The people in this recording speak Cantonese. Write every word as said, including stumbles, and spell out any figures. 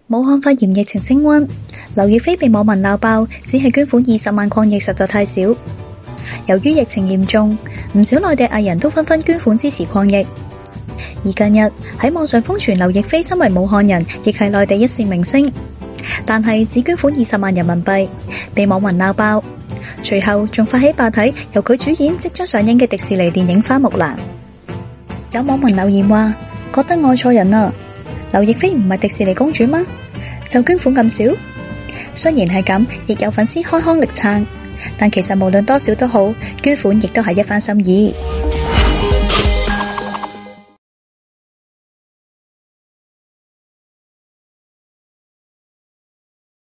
武漢肺炎疫情升溫，劉亦菲被網民鬧爆，只係捐款二十萬抗疫實在太少。由於疫情嚴重，唔少內地藝人都紛紛捐款支持抗疫。而近日喺網上瘋傳劉亦菲身為武漢人，亦係內地一線明星，但係只捐款二十萬人民幣，被網民鬧爆。隨後仲發起罷睇由佢主演即將上映嘅迪士尼電影《花木蘭》。有網民留言話，覺得愛錯人啦，劉亦菲唔係迪士尼公主嗎？就捐款咁少？雖然係咁，亦有粉絲開腔力撐，但其實無論多少都好，捐款亦都係一番心意。